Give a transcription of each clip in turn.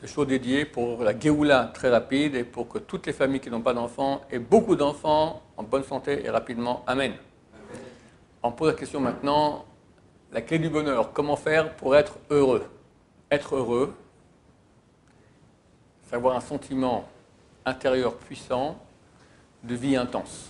Ce show dédié pour la Géoula très rapide et pour que toutes les familles qui n'ont pas d'enfants aient beaucoup d'enfants en bonne santé et rapidement. Amen. On pose la question maintenant, la clé du bonheur, comment faire pour être heureux? Être heureux, c'est avoir un sentiment intérieur puissant de vie intense.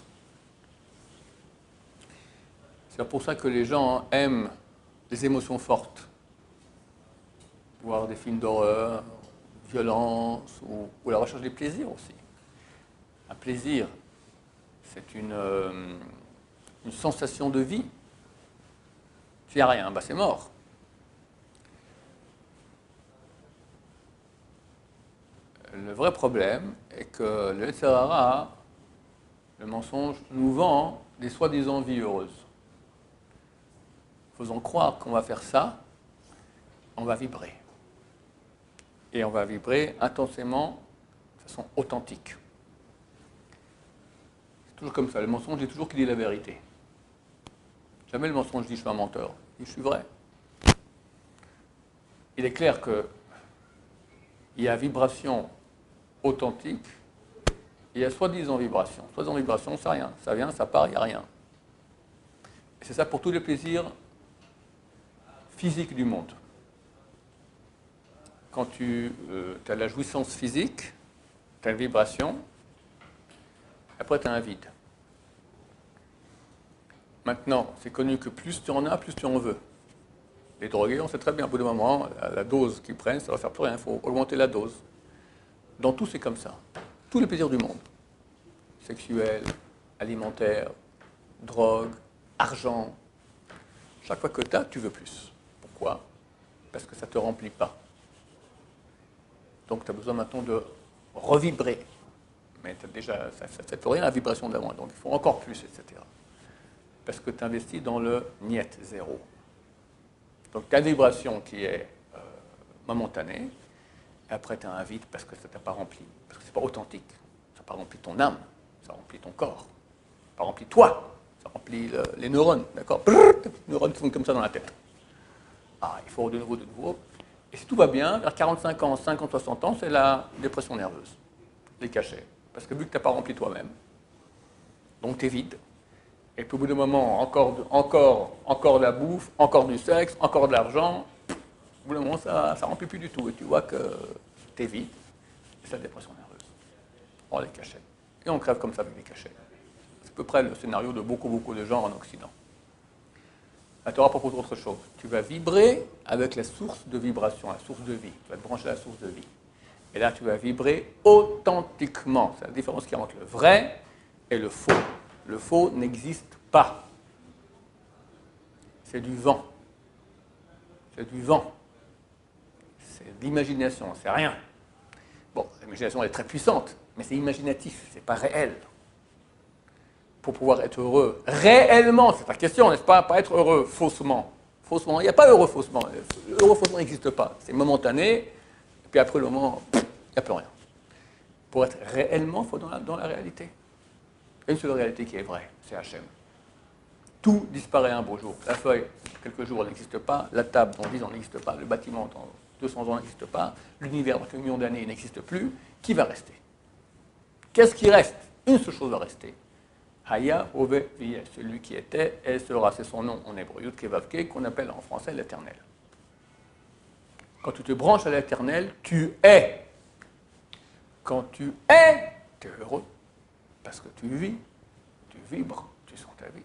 C'est pour ça que les gens aiment les émotions fortes. Voir des films d'horreur, violence ou la recherche des plaisirs aussi. Un plaisir, c'est une sensation de vie. S'il n'y a rien, bah c'est mort. Le vrai problème est que le Yetzer Hara, le mensonge, nous vend des soi-disant vies heureuses. Faisons croire qu'on va faire ça, on va vibrer. Et on va vibrer intensément, de façon authentique. C'est toujours comme ça. Le mensonge dit toujours qu'il dit la vérité. Jamais le mensonge dit je suis un menteur. Il dit je suis vrai. Il est clair qu'il y a vibration authentique, et il y a soi-disant vibration. Soi-disant vibration, c'est rien. Ça vient, ça part, il n'y a rien. Et c'est ça pour tous les plaisirs physiques du monde. Quand tu as la jouissance physique, tu as une vibration, après tu as un vide. Maintenant, c'est connu que plus tu en as, plus tu en veux. Les drogués, on sait très bien, au bout d'un moment, la dose qu'ils prennent, ça ne va faire plus rien, il faut augmenter la dose. Dans tout, c'est comme ça. Tous les plaisirs du monde. Sexuels, alimentaires, drogue, argent. Chaque fois que tu as, tu veux plus. Pourquoi? Parce que ça ne te remplit pas. Donc tu as besoin maintenant de revibrer. Mais déjà, ça ne fait plus rien la vibration d'avant. Donc il faut encore plus, etc. Parce que tu investis dans le niet, zéro. Donc tu as une vibration qui est momentanée, et après tu as un vide parce que ça ne t'a pas rempli. Parce que ce n'est pas authentique. Ça n'a pas rempli ton âme, ça remplit ton corps. Ça n'a pas rempli toi, ça remplit les neurones. D'accord? Les neurones qui font comme ça dans la tête. Ah, il faut de nouveau, de nouveau. Et si tout va bien, vers 45 ans, 50, 60 ans, c'est la dépression nerveuse, les cachets. Parce que vu que tu n'as pas rempli toi-même, donc tu es vide. Et puis au bout d'un moment, encore de la bouffe, encore du sexe, encore de l'argent, au bout d'un moment, ça ne remplit plus du tout. Et tu vois que tu es vide, et c'est la dépression nerveuse. On les cachets. Et on crève comme ça avec des cachets. C'est à peu près le scénario de beaucoup de gens en Occident. La Torah propose autre chose. Tu vas vibrer avec la source de vibration, la source de vie. Tu vas te brancher à la source de vie. Et là, tu vas vibrer authentiquement. C'est la différence qu'il y a entre le vrai et le faux. Le faux n'existe pas. C'est du vent. C'est du vent. C'est de l'imagination, c'est rien. Bon, l'imagination est très puissante, mais c'est imaginatif, c'est pas réel. Pour pouvoir être heureux réellement, c'est ta question, n'est-ce pas? Pas être heureux faussement. Faussement, il n'y a pas heureux faussement. Heureux faussement n'existe pas. C'est momentané, et puis après le moment, il n'y a plus rien. Pour être réellement, il faut dans la réalité. Il y a une seule réalité qui est vraie, c'est Hachem. Tout disparaît un beau jour. La feuille, quelques jours, n'existe pas. La table, dans 10 ans, n'existe pas. Le bâtiment, dans 200 ans, n'existe pas. L'univers, dans 1 million d'années, n'existe plus. Qui va rester? Qu'est-ce qui reste? Une seule chose va rester. Haya, Ove, Viye, celui qui était et sera, c'est son nom en hébreu, Yud Kevavke, qu'on appelle en français l'éternel. Quand tu te branches à l'éternel, tu es. Quand tu es, tu es heureux. Parce que tu vis, tu vibres, tu sens ta vie.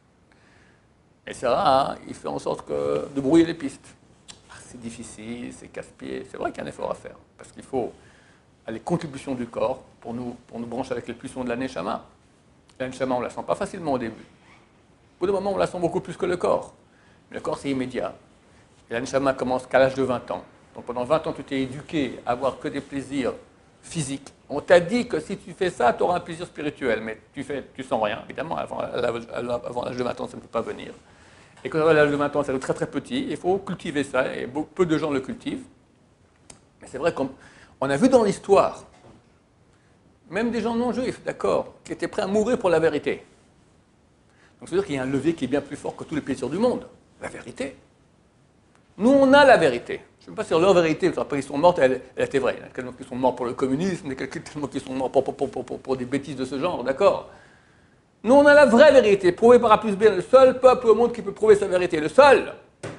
Et Sarah, il fait en sorte de brouiller les pistes. C'est difficile, c'est casse-pied. C'est vrai qu'il y a un effort à faire. Parce qu'il faut les contributions du corps pour nous brancher avec les pulsions de la Neshama. La Neshama, on ne la sent pas facilement au début. Au bout d'un moment, on la sent beaucoup plus que le corps. Mais le corps, c'est immédiat. Et la Neshama commence qu'à l'âge de 20 ans. Donc pendant 20 ans, tu t'es éduqué à avoir que des plaisirs physiques. On t'a dit que si tu fais ça, tu auras un plaisir spirituel. Mais tu sens rien, évidemment. Avant l'âge de 20 ans, ça ne peut pas venir. Et quand à l'âge de 20 ans, c'est très très petit. Il faut cultiver ça. Et peu de gens le cultivent. Mais c'est vrai qu'on a vu dans l'histoire, même des gens non juifs, d'accord, qui étaient prêts à mourir pour la vérité. Donc c'est-à-dire qu'il y a un levier qui est bien plus fort que tous les plaisirs du monde. La vérité. Nous, on a la vérité. Je ne sais pas si leur vérité, après ils sont morts, elle était vraie. Il y a tellement qui sont morts pour le communisme, il y a tellement qui sont morts pour des bêtises de ce genre, d'accord? Nous, on a la vraie vérité, prouvée par A plus B, le seul peuple au monde qui peut prouver sa vérité, le seul.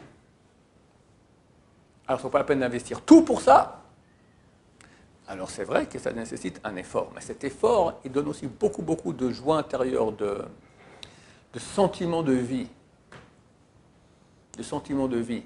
Alors, ce n'est pas la peine d'investir tout pour ça. Alors, c'est vrai que ça nécessite un effort, mais cet effort, il donne aussi beaucoup de joie intérieure, de sentiments de vie. De sentiments de vie.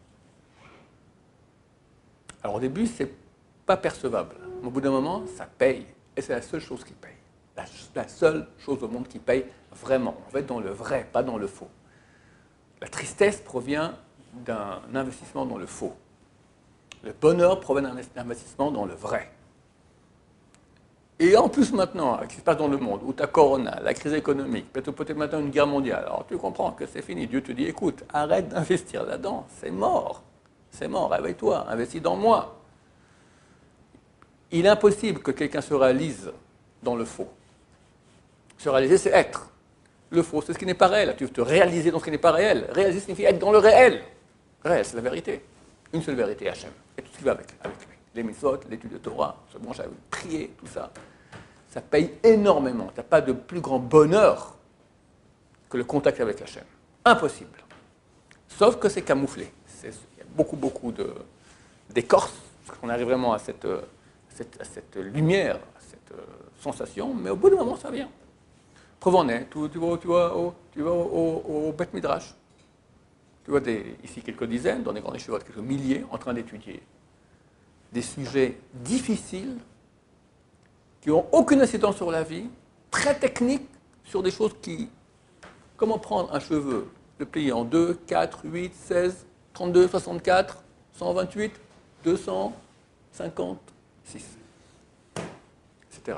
Alors, au début, ce n'est pas percevable. Mais au bout d'un moment, ça paye. Et c'est la seule chose qui paye. La seule chose au monde qui paye vraiment. On va être dans le vrai, pas dans le faux. La tristesse provient d'un investissement dans le faux. Le bonheur provient d'un investissement dans le vrai. Et en plus maintenant, avec ce qui se passe dans le monde, où tu as Corona, la crise économique, peut-être maintenant une guerre mondiale, alors tu comprends que c'est fini. Dieu te dit, écoute, arrête d'investir là-dedans, c'est mort. C'est mort, réveille-toi, investis dans moi. Il est impossible que quelqu'un se réalise dans le faux. Se réaliser, c'est être. Le faux, c'est ce qui n'est pas réel. Tu veux te réaliser dans ce qui n'est pas réel. Réaliser signifie être dans le réel. Réel, c'est la vérité. Une seule vérité, Hachem. Et tout ce qui va avec lui. Les mitzvot, l'étude de Torah, se brancher avec, prier, tout ça. Ça paye énormément. Tu n'as pas de plus grand bonheur que le contact avec Hachem. Impossible. Sauf que c'est camouflé. Il y a beaucoup d'écorce, parce qu'on arrive vraiment à cette lumière, à cette sensation, mais au bout d'un moment, ça vient. Preuve en est, tu vas au Beth Midrash. Tu vois ici quelques dizaines, dans des grandes yeshivot, quelques milliers, en train d'étudier des sujets difficiles qui n'ont aucune incidence sur la vie, très techniques, sur des choses qui... Comment prendre un cheveu, le plier en 2, 4, 8, 16, 32, 64, 128, 200, 56, etc.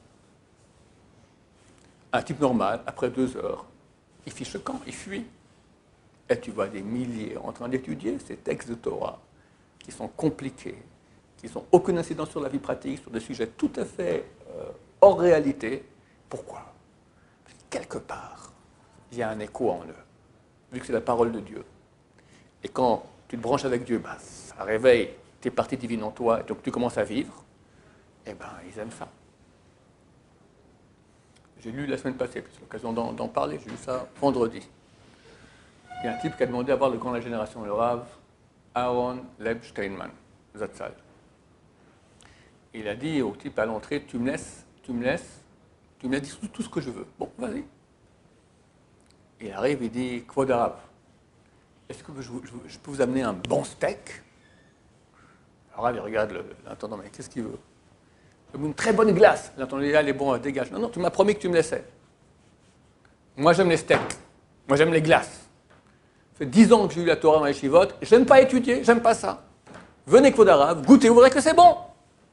Un type normal, après 2 heures, il fiche le camp, il fuit. Et tu vois des milliers en train d'étudier ces textes de Torah qui sont compliqués, qui n'ont aucune incidence sur la vie pratique, sur des sujets tout à fait hors réalité. Pourquoi? Parce que quelque part, il y a un écho en eux, vu que c'est la parole de Dieu. Et quand tu te branches avec Dieu, ça réveille tes parties divines en toi, et donc tu commences à vivre, et ils aiment ça. J'ai lu la semaine passée, puis c'est l'occasion d'en parler, j'ai lu ça vendredi. Il y a un type qui a demandé à voir le grand de la génération, le Rav Aaron Leib Steinman, Zatzal. Il a dit au type à l'entrée, tu me laisses dire tout ce que je veux. Bon, vas-y. Il arrive, il dit, Kvod Arav, est-ce que je peux vous amener un bon steak? Alors Rav, il regarde l'intendant, mais qu'est-ce qu'il veut? Une très bonne glace. L'intendant, il est bon, dégage. Non, tu m'as promis que tu me laissais. Moi, j'aime les steaks. Moi, j'aime les glaces. Ça fait 10 ans que j'ai eu la Torah dans les yeshivot. J'aime pas étudier, j'aime pas ça. Venez Kvod Arav, goûtez, vous verrez que c'est bon.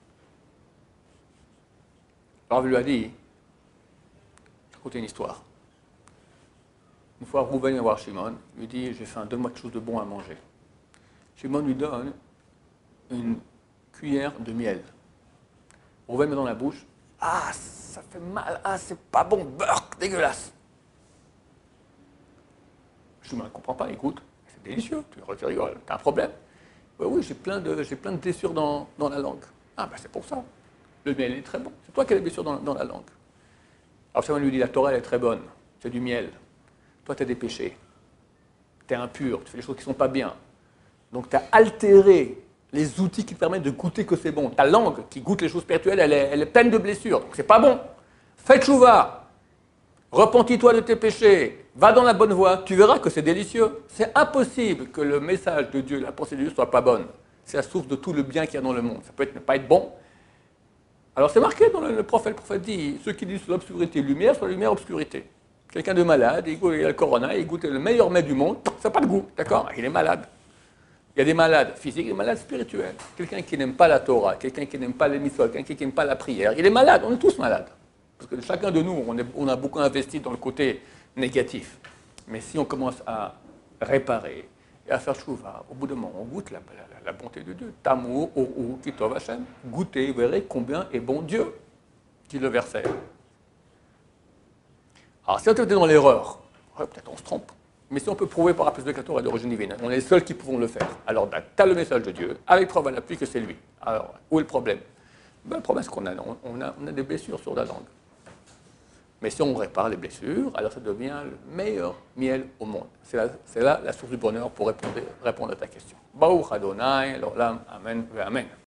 Alors, il lui a dit, je vais raconter une histoire. Une fois, Rouven vient voir Shimon, il lui dit, j'ai faim, donne-moi quelque chose de bon à manger. Shimon lui donne une cuillère de miel. Rouven met dans la bouche, ah, ça fait mal, ah, c'est pas bon, beurre, dégueulasse. Shimon ne comprend pas, il goûte, c'est délicieux, tu rigoles, t'as un problème? Oui, j'ai plein de blessures dans la langue. Ah, c'est pour ça. Le miel est très bon. C'est toi qui as des blessures dans la langue. Alors, Shimon lui dit, la Torah, elle est très bonne. C'est du miel. Toi, tu as des péchés. Tu es impur. Tu fais des choses qui ne sont pas bien. Donc, tu as altéré les outils qui te permettent de goûter que c'est bon. Ta langue, qui goûte les choses spirituelles, elle est pleine de blessures. Donc, c'est pas bon. Fais tchouva. Repentis-toi de tes péchés. Va dans la bonne voie. Tu verras que c'est délicieux. C'est impossible que le message de Dieu, la pensée de Dieu, ne soit pas bonne. C'est la source de tout le bien qu'il y a dans le monde. Ça peut ne pas être bon. Alors c'est marqué dans le prophète dit, ceux qui disent l'obscurité lumière, soit lumière obscurité. Quelqu'un de malade, il a le corona, il goûte le meilleur mets du monde, ça n'a pas de goût, d'accord? Il est malade. Il y a des malades physiques et des malades spirituels. Quelqu'un qui n'aime pas la Torah, quelqu'un qui n'aime pas les mitzvot, quelqu'un qui n'aime pas la prière, il est malade, on est tous malades. Parce que chacun de nous, on a beaucoup investi dans le côté négatif. Mais si on commence à réparer et à faire tchouva, au bout d'un moment, on goûte la bonté de Dieu. Tamou, ou kitov Hashem. Goûtez, vous verrez combien est bon Dieu, dit le verset. Alors, si on était dans l'erreur, peut-être on se trompe. Mais si on peut prouver par A plus B que la Torah est d'origine divine, on est les seuls qui pouvons le faire. Alors, ben, tu as le message de Dieu, avec preuve à l'appui que c'est lui. Alors, où est le problème? Ben, le problème, c'est qu'on a des blessures sur la langue. Mais si on répare les blessures, alors ça devient le meilleur miel au monde. C'est là la source du bonheur pour répondre à ta question. Baruch Adonai, l'olam, amen, amen.